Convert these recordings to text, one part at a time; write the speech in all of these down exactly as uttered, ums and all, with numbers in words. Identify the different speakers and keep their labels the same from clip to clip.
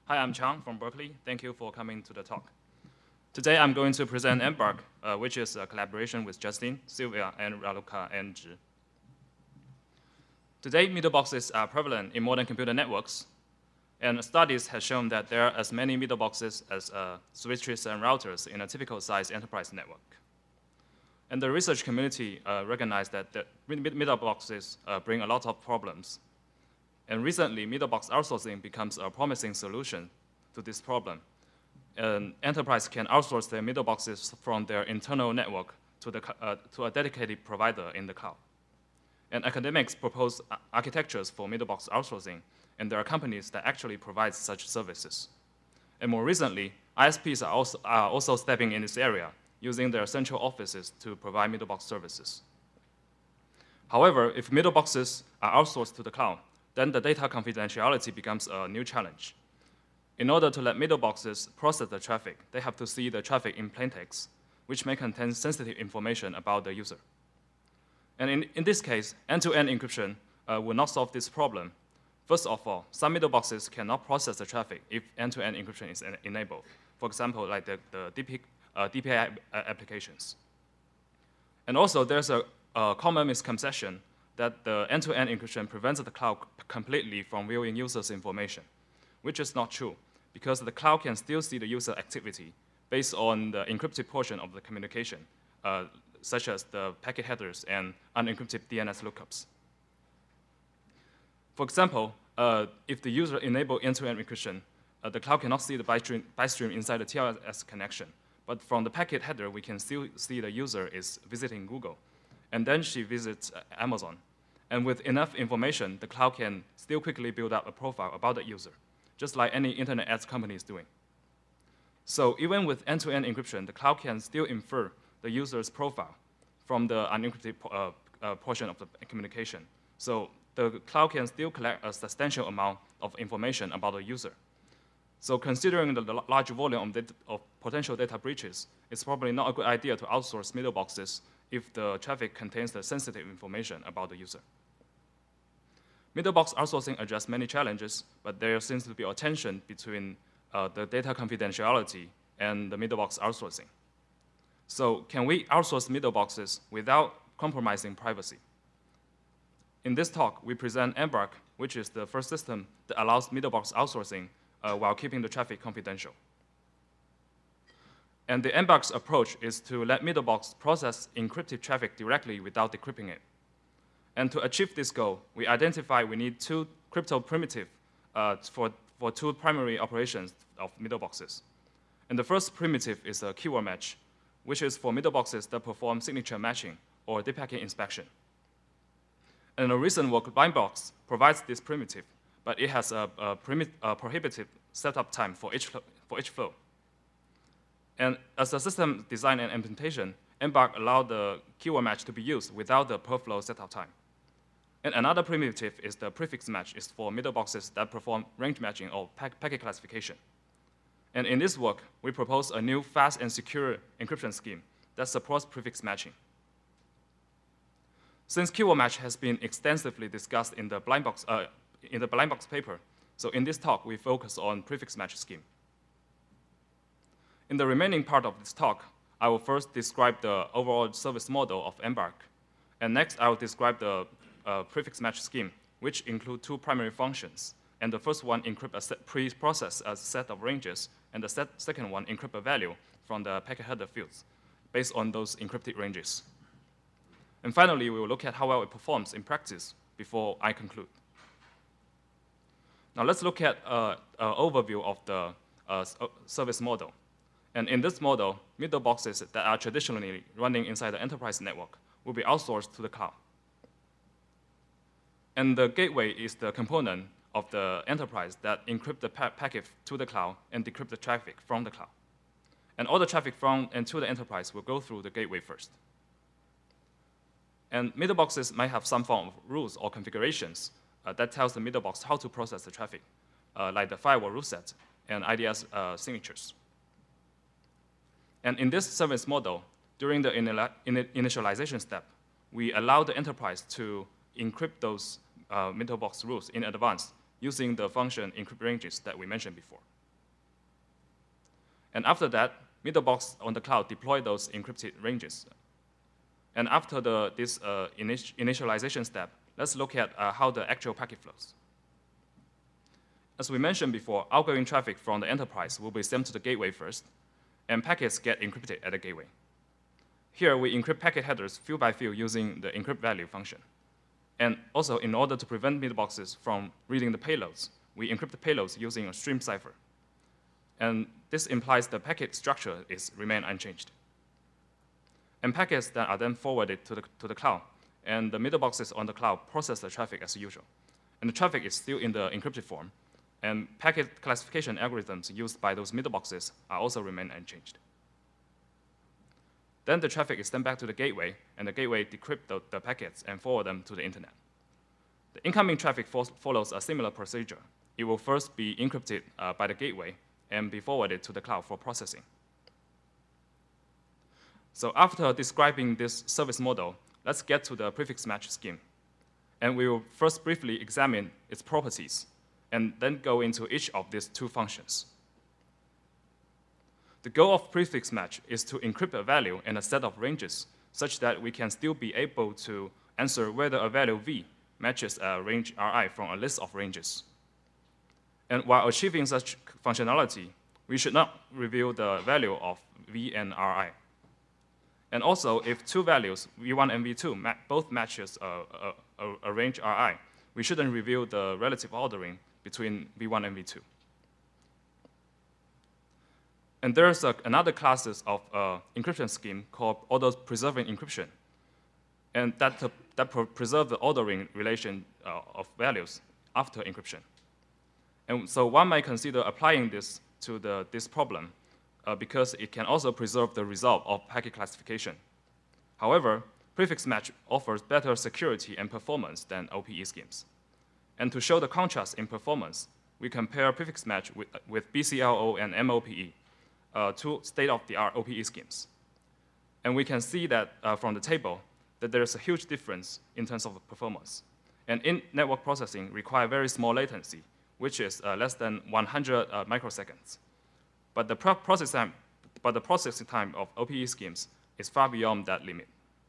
Speaker 1: Hi, I'm Chang from Berkeley. Thank you for coming to the talk. Today, I'm going to present Embark, uh, which is a collaboration with Justin, Sylvia, and Raluca and Zhi. Today, middle boxes are prevalent in modern computer networks, and studies have shown that there are as many middle boxes as uh, switches and routers in a typical size enterprise network. And the research community uh, recognized that the middle boxes uh, bring a lot of problems. And recently, middle box outsourcing becomes a promising solution to this problem. An enterprise can outsource their middle boxes from their internal network to, the, uh, to a dedicated provider in the cloud. And academics propose architectures for middle box outsourcing, and there are companies that actually provide such services. And more recently, I S Ps are also, are also stepping in this area, using their central offices to provide middle box services. However, if middle boxes are outsourced to the cloud, then the data confidentiality becomes a new challenge. In order to let middle boxes process the traffic, they have to see the traffic in plain text, which may contain sensitive information about the user. And in, in this case, end-to-end encryption uh, will not solve this problem. First of all, some middle boxes cannot process the traffic if end-to-end encryption is en enabled. For example, like the, the D P, uh, D P I applications. And also, there's a, a common misconception that the end-to-end encryption prevents the cloud completely from viewing users' information, which is not true, because the cloud can still see the user activity based on the encrypted portion of the communication, uh, such as the packet headers and unencrypted D N S lookups. For example, uh, if the user enables end-to-end encryption, uh, the cloud cannot see the byte stream inside the T L S connection, but from the packet header, we can still see the user is visiting Google. And then she visits Amazon. And with enough information, the cloud can still quickly build up a profile about the user, just like any internet ads company is doing. So even with end-to-end encryption, the cloud can still infer the user's profile from the unencrypted uh, uh, portion of the communication. So the cloud can still collect a substantial amount of information about the user. So considering the large volume of, data, of potential data breaches, it's probably not a good idea to outsource middle boxes if the traffic contains the sensitive information about the user. Middle box outsourcing addresses many challenges, but there seems to be a tension between uh, the data confidentiality and the middle box outsourcing. So can we outsource middle boxes without compromising privacy? In this talk, we present Embark, which is the first system that allows middle box outsourcing uh, while keeping the traffic confidential. And the Embark's approach is to let middle box process encrypted traffic directly without decrypting it. And to achieve this goal, we identify we need two crypto primitives uh, for, for two primary operations of middle boxes. And the first primitive is a keyword match, which is for middle boxes that perform signature matching or deep packet inspection. And the recent work, Blindbox, provides this primitive, but it has a, a, a prohibitive setup time for each, for each flow. And as a system design and implementation, Embark allowed the keyword match to be used without the per flow setup time. And another primitive is the prefix match, is for middle boxes that perform range matching or pack packet classification. And in this work, we propose a new fast and secure encryption scheme that supports prefix matching. Since keyword match has been extensively discussed in the Blindbox, uh, in the Blindbox paper, so in this talk, we focus on prefix match scheme. In the remaining part of this talk, I will first describe the overall service model of Embark. And next, I will describe the uh, prefix match scheme, which include two primary functions. And the first one encrypt a set, pre-process a set of ranges, and the set, second one encrypt a value from the packet header fields based on those encrypted ranges. And finally, we will look at how well it performs in practice before I conclude. Now let's look at uh, an overview of the uh, service model. And in this model, middle boxes that are traditionally running inside the enterprise network will be outsourced to the cloud. And the gateway is the component of the enterprise that encrypt the pa packet to the cloud and decrypt the traffic from the cloud. And all the traffic from and to the enterprise will go through the gateway first. And middle boxes might have some form of rules or configurations uh, that tells the middle box how to process the traffic, uh, like the firewall rule set and I D S uh, signatures. And in this service model, during the initialization step, we allow the enterprise to encrypt those uh, middle box rules in advance using the function encrypt ranges that we mentioned before. And after that, Middlebox on the cloud deploy those encrypted ranges. And after the, this uh, init initialization step, let's look at uh, how the actual packet flows. As we mentioned before, outgoing traffic from the enterprise will be sent to the gateway first, and packets get encrypted at the gateway. Here, we encrypt packet headers field by field using the encrypt value function. And also, in order to prevent Middleboxes from reading the payloads, we encrypt the payloads using a stream cipher. And this implies the packet structure is remain unchanged. And packets that are then forwarded to the, to the cloud, and the Middleboxes on the cloud process the traffic as usual. And the traffic is still in the encrypted form, and packet classification algorithms used by those Middleboxes are also remain unchanged. Then the traffic is sent back to the gateway, and the gateway decrypts the, the packets and forward them to the internet. The incoming traffic fo follows a similar procedure. It will first be encrypted uh, by the gateway and be forwarded to the cloud for processing. So after describing this service model, let's get to the prefix match scheme. And we will first briefly examine its properties, and then go into each of these two functions. The goal of prefix match is to encrypt a value in a set of ranges such that we can still be able to answer whether a value v matches a range Ri from a list of ranges. And while achieving such functionality, we should not reveal the value of v and Ri. And also, if two values, v one and v two, ma both matches a, a, a range Ri, we shouldn't reveal the relative ordering between v one and v two. And there's a, another classes of uh, encryption scheme called order-preserving encryption, and that, uh, that preserve the ordering relation uh, of values after encryption. And so one might consider applying this to the, this problem uh, because it can also preserve the result of packet classification. However, prefix match offers better security and performance than O P E schemes. And to show the contrast in performance, we compare prefix match with, with B C L O and M O P E, uh, two state-of-the-art O P E schemes. And we can see that uh, from the table that there's a huge difference in terms of performance. And in network processing require very small latency, which is uh, less than one hundred uh, microseconds. But the, pro process time, but the processing time of O P E schemes is far beyond that limit.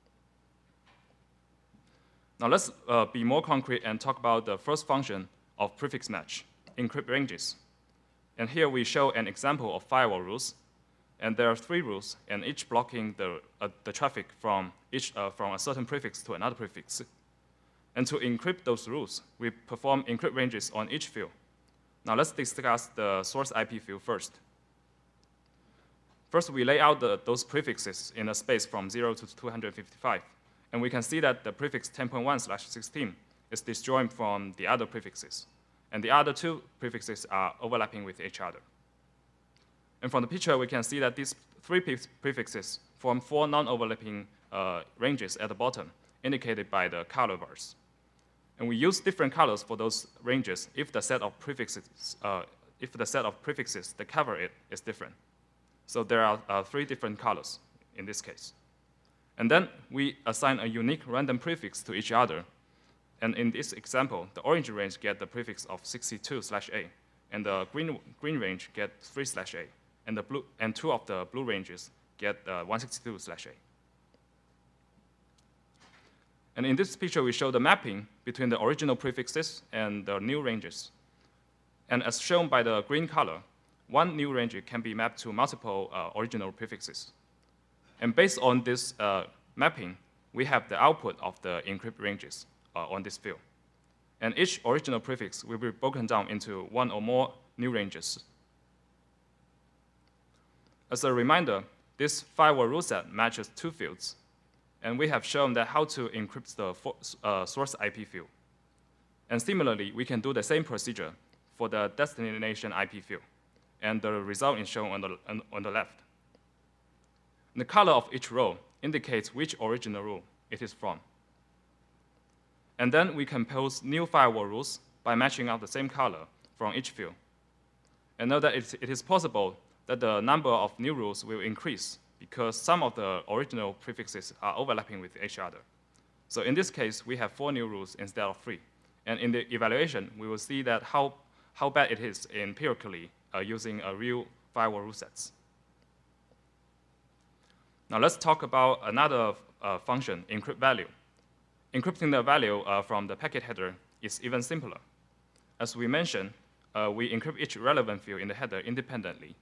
Speaker 1: Now let's uh, be more concrete and talk about the first function of prefix match, encrypt ranges. And here we show an example of firewall rules. And there are three rules, and each blocking the, uh, the traffic from, each, uh, from a certain prefix to another prefix. And to encrypt those rules, we perform encrypt ranges on each field. Now let's discuss the source I P field first. First, we lay out the, those prefixes in a space from zero to two hundred fifty-five. And we can see that the prefix ten point one slash sixteen is disjoint from the other prefixes. And the other two prefixes are overlapping with each other. And from the picture, we can see that these three prefixes form four non-overlapping uh, ranges at the bottom, indicated by the color bars. And we use different colors for those ranges if the set of prefixes, uh, if the set of prefixes that cover it is different. So there are uh, three different colors in this case. And then we assign a unique random prefix to each other. And in this example, the orange range get the prefix of sixty-two slash A, and the green, green range get three slash A, and, the blue, and two of the blue ranges get uh, one sixty-two slash A. And in this picture, we show the mapping between the original prefixes and the new ranges. And as shown by the green color, one new range can be mapped to multiple uh, original prefixes. And based on this uh, mapping, we have the output of the encrypt ranges uh, on this field. And each original prefix will be broken down into one or more new ranges. As a reminder, this firewall rule set matches two fields. And we have shown that how to encrypt the uh, source I P field. And similarly, we can do the same procedure for the destination I P field. And the result is shown on the, on, on the left. And the color of each row indicates which original rule it is from. And then we compose new firewall rules by matching out the same color from each field. And note that it, it is possible that the number of new rules will increase because some of the original prefixes are overlapping with each other. So in this case, we have four new rules instead of three. And in the evaluation, we will see that how, how bad it is empirically uh, using a real firewall rule sets. Now let's talk about another uh, function, encrypt value. Encrypting the value uh, from the packet header is even simpler. As we mentioned, uh, we encrypt each relevant field in the header independently.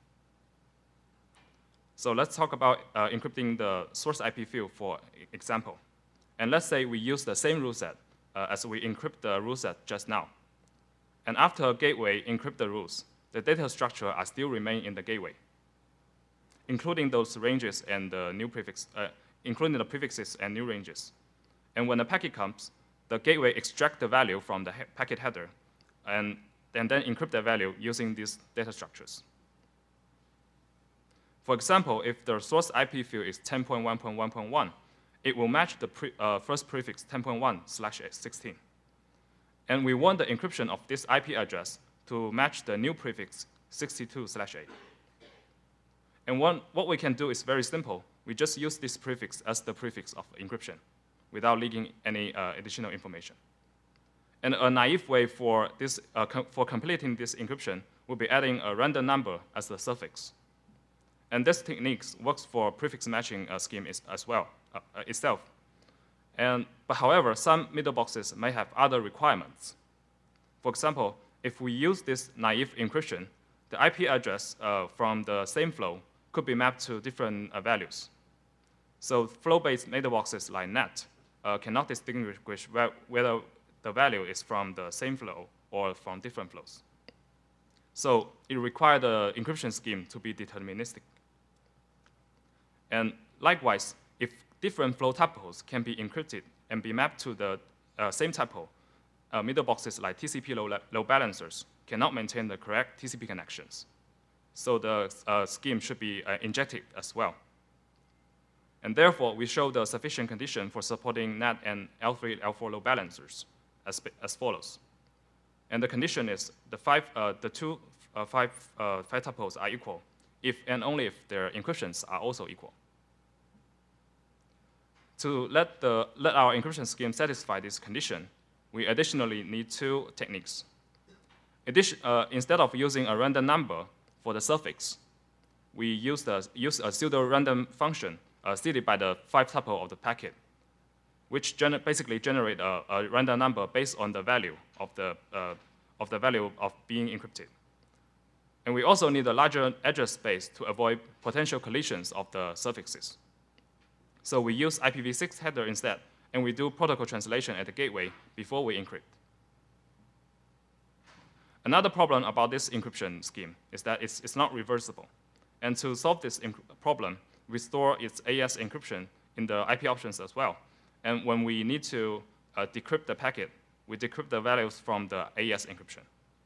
Speaker 1: So let's talk about uh, encrypting the source I P field for example. And let's say we use the same rule set uh, as we encrypt the rule set just now. And after a gateway encrypt the rules, the data structure are still remain in the gateway, including those ranges and the new prefix, uh, including the prefixes and new ranges. And when the packet comes, the gateway extract the value from the he packet header and, and then encrypt the value using these data structures. For example, if the source I P field is ten dot one dot one dot one, it will match the pre, uh, first prefix ten dot one slash sixteen. And we want the encryption of this I P address to match the new prefix sixty-two slash eight. And one, what we can do is very simple. We just use this prefix as the prefix of encryption without leaking any uh, additional information. And a naive way for, this, uh, com for completing this encryption would be adding a random number as the suffix. And this technique works for prefix matching uh, scheme is, as well uh, uh, itself. And, but however, some middle boxes may have other requirements. For example, if we use this naive encryption, the I P address uh, from the same flow could be mapped to different uh, values. So flow-based middle boxes like N E T uh, cannot distinguish whether the value is from the same flow or from different flows. So it requires the encryption scheme to be deterministic. And likewise, if different flow tuples can be encrypted and be mapped to the uh, same tuple, uh, middle boxes like T C P load, load balancers cannot maintain the correct T C P connections. So the uh, scheme should be uh, injected as well. And therefore, we show the sufficient condition for supporting N A T and L three, L four load balancers as, as follows. And the condition is the, five, uh, the two uh, five, uh, five tuples are equal if and only if their encryptions are also equal. To let, the, let our encryption scheme satisfy this condition, we additionally need two techniques. Addition, uh, instead of using a random number for the suffix, we use, the, use a pseudo-random function uh, seeded by the five tuple of the packet, which gener basically generate a, a random number based on the value of the, uh, of the value of being encrypted. And we also need a larger address space to avoid potential collisions of the suffixes. So we use I P v six header instead, and we do protocol translation at the gateway before we encrypt. Another problem about this encryption scheme is that it's, it's not reversible. And to solve this problem, we store its A E S encryption in the I P options as well. And when we need to uh, decrypt the packet, we decrypt the values from the A E S encryption.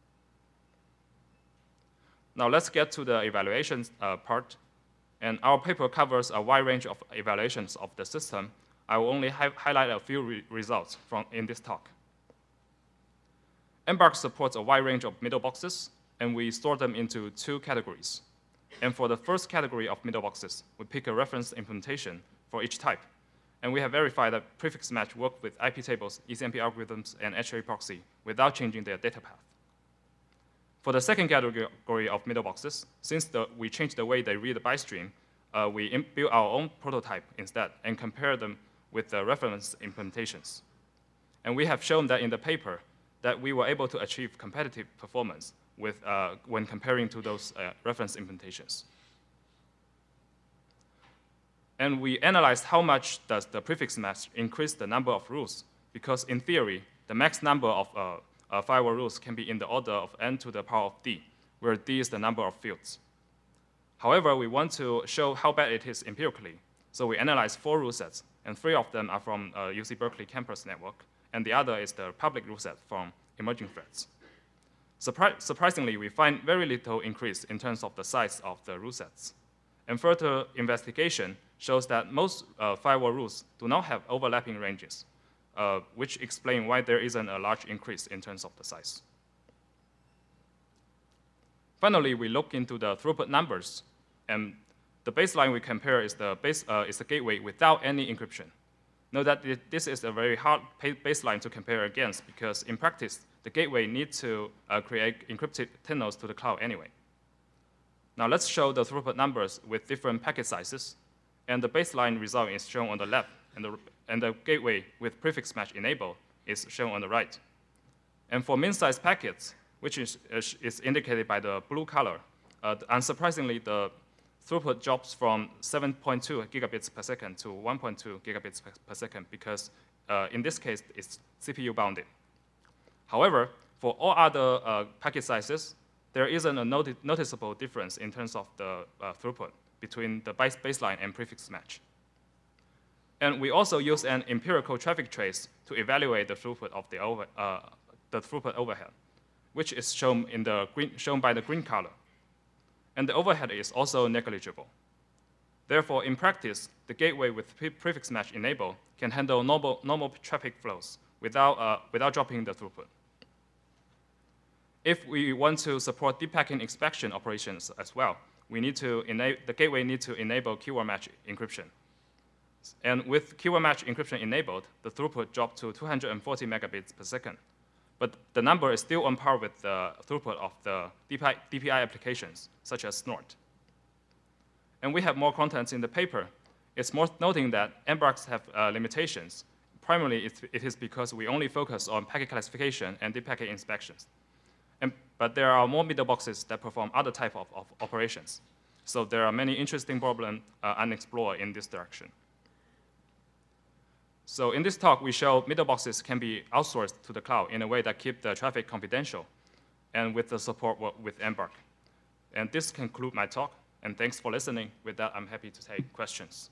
Speaker 1: Now let's get to the evaluation uh, part. And our paper covers a wide range of evaluations of the system. I will only hi highlight a few re results from in this talk. Embark supports a wide range of middle boxes, and we store them into two categories. And for the first category of middle boxes, we pick a reference implementation for each type. And we have verified that prefix match work with I P tables, E C M P algorithms, and H A proxy without changing their data path. For the second category of middle boxes, since the, we changed the way they read the byte stream, uh, we build our own prototype instead and compare them with the reference implementations. And we have shown that in the paper that we were able to achieve competitive performance with, uh, when comparing to those uh, reference implementations. And we analyzed how much does the prefix match increase the number of rules, because in theory, the max number of uh, uh, firewall rules can be in the order of n to the power of d, where d is the number of fields. However, we want to show how bad it is empirically, so we analyzed four rule sets, and three of them are from uh, U C Berkeley campus network, and the other is the public rule set from emerging threats. Surpri surprisingly, we find very little increase in terms of the size of the rule sets. And further investigation shows that most uh, firewall rules do not have overlapping ranges, uh, which explain why there isn't a large increase in terms of the size. Finally, we look into the throughput numbers, and the baseline we compare is the, base, uh, is the gateway without any encryption. Note that it, this is a very hard baseline to compare against, because in practice, the gateway needs to uh, create encrypted tunnels to the cloud anyway. Now let's show the throughput numbers with different packet sizes. And the baseline result is shown on the left, and the, and the gateway with prefix match enabled is shown on the right. And for min-size packets, which is, is indicated by the blue color, uh, unsurprisingly, the throughput drops from seven point two gigabits per second to one point two gigabits per, per second because uh, in this case, it's C P U bounded. However, for all other uh, packet sizes, there isn't a noti noticeable difference in terms of the uh, throughput between the base baseline and prefix match. And we also use an empirical traffic trace to evaluate the throughput of the, over, uh, the throughput overhead, which is shown, in the green, shown by the green color. And the overhead is also negligible. Therefore, in practice, the gateway with pre prefix match enabled can handle normal, normal traffic flows without, uh, without dropping the throughput. If we want to support deep packet inspection operations as well, we need to enable, the gateway needs to enable keyword match encryption. And with keyword match encryption enabled, the throughput dropped to two hundred forty megabits per second. But the number is still on par with the throughput of the D P I applications, such as Snort. And we have more contents in the paper. It's worth noting that Embarks have uh, limitations. Primarily, it, it is because we only focus on packet classification and deep packet inspections. And, but there are more middle boxes that perform other type of, of operations. So there are many interesting problems uh, unexplored in this direction. So in this talk, we show middle boxes can be outsourced to the cloud in a way that keep the traffic confidential and with the support with Embark. And this concludes my talk, and thanks for listening. With that, I'm happy to take questions.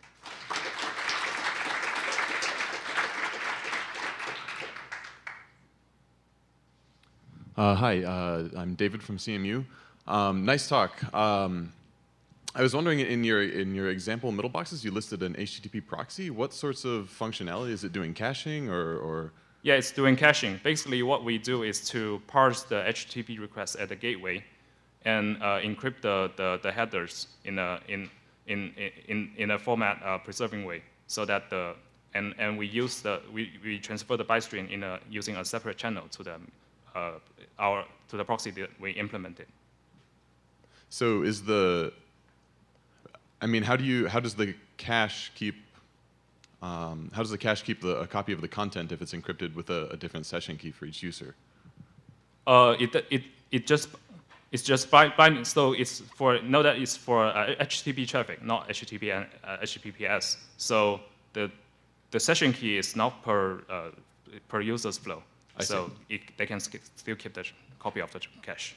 Speaker 2: Uh, hi, uh, I'm David from C M U. Um, nice talk. Um, I was wondering, in your in your example middle boxes, you listed an H T T P proxy. What sorts of functionality is it doing? Caching or, or?
Speaker 1: Yeah, it's doing caching. Basically, what we do is to parse the H T T P requests at the gateway and uh, encrypt the, the the headers in a in in in in a format uh, preserving way, so that the and and we use the we we transfer the byte stream in a using a separate channel to the uh, our to the proxy that we implemented.
Speaker 2: So is the I mean, how do you? How does the cache keep? Um, how does the cache keep the, a copy of the content if it's encrypted with a, a different session key for each user?
Speaker 1: Uh, it it it just it's just binding. So it's for know that it's for uh, H T T P traffic, not H T T P and uh, H T T P S. So the the session key is not per uh, per user's flow.
Speaker 2: I
Speaker 1: so it, they can still keep the copy of the cache.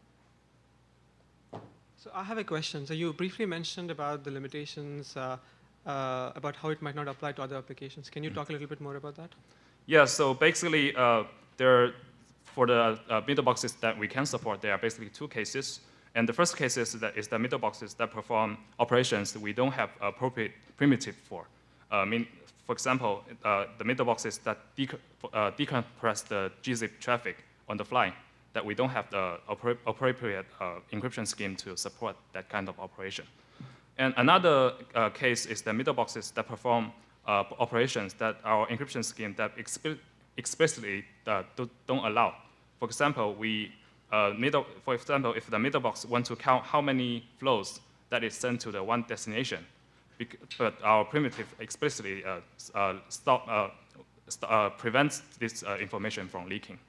Speaker 3: So I have a question. So you briefly mentioned about the limitations, uh, uh, about how it might not apply to other applications. Can you talk a little bit more about that?
Speaker 1: Yeah, so basically, uh, there, for the uh, middle boxes that we can support, there are basically two cases. And the first case is, that is the middle boxes that perform operations that we don't have appropriate primitive for. Uh, mean, for example, uh, the middle boxes that dec uh, decompress the G zip traffic on the fly, that we don't have the appropriate uh, encryption scheme to support that kind of operation. And another uh, case is the middle boxes that perform uh, operations that our encryption scheme that exp explicitly uh, do, don't allow. For example, we uh, middle, for example, if the middle box wants to count how many flows that is sent to the one destination, but our primitive explicitly uh, uh, stop, uh, st uh, prevents this uh, information from leaking.